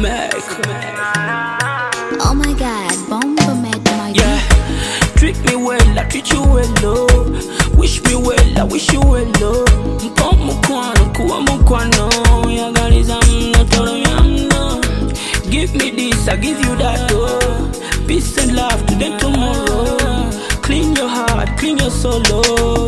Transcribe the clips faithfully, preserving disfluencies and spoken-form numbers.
make. Oh my God, bomba made my Yeah, treat me well, I treat you well, love. Wish me well, I wish you well, love. Mpo mukwano, kuwa mukwano. Yagaliza mno, tolo yamno. Give me this, I give you that, oh. Peace and love today, tomorrow. Clean your heart, clean your soul, oh.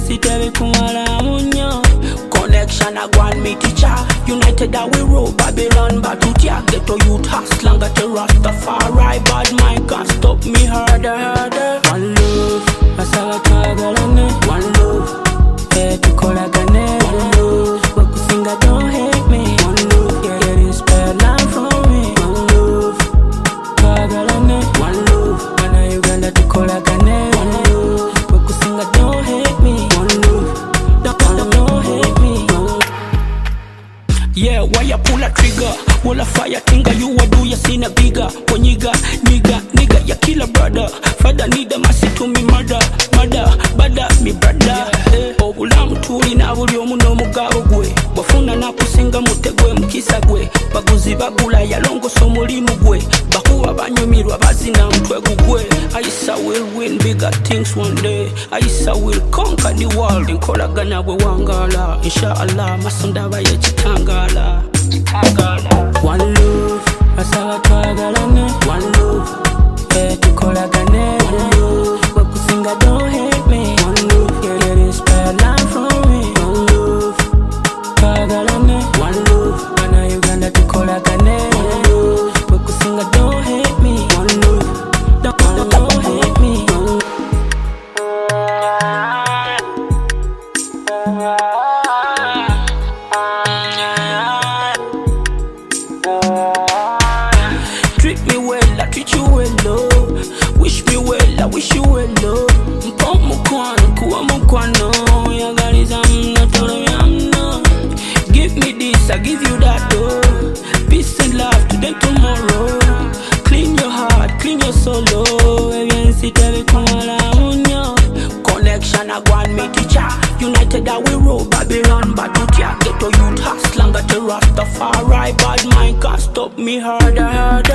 Connection, I want me teacher. United that we roll, Babylon, Batutia. Ghetto youth, hustler, got a Rastafari. Bad mind can't stop me, harder, harder. One love, I saw a tagalane. One love, eh, to call a gane. One love, but Kusinga don't hate me. One love, yeah, get inspired line from me. One love, tagalane. One love, and I Uganda to call a gane. One love, but Kusinga don't hate me. One love, don't, don't, don't hate me. Yeah, why you pull a trigger? Wall a fire finger, you a do you seen a bigger? When nigga, nigga, nigga, you kill a brother. Father need a massive to me mother, mother, bada, me brother. Obulamu tuli na buli omu n'omugabo gwe. Bafuna na kusinga mutegwe mukisa gwe. Baguzi bagula yalongosa omulimu gwe. Bakuba banyumirwa bazina mutwe gugwe. Aisa will win bigger things one day. Aisa will conquer the world. Nkolagana bwe wangala. Inshallah masonda baye chitangala. Chitangala. One love, asawa twagalane. One love, eh tukolagane. One love, bakusinga don't hate me. One love, get inspired line from me. One love, twagalane. One love, bana Uganda tukolagane. One love, bakusinga don't hate me. One love, don't, don't, don't hate me. Treat me well, I treat you well, love. Wish me well, I wish you well, love. Mpo mukwano, kuwa mukwano. Yagaliza mno, tolo yamno. Give me this, I give you that, oh. Peace and love today, tomorrow. Clean your heart, clean your soul, oh. Connection, I want me teacher. United that we roll, Babylon, Batutia. Ghetto youth, hustler, got a Rastafari. Bad mind can't stop me, harder, harder.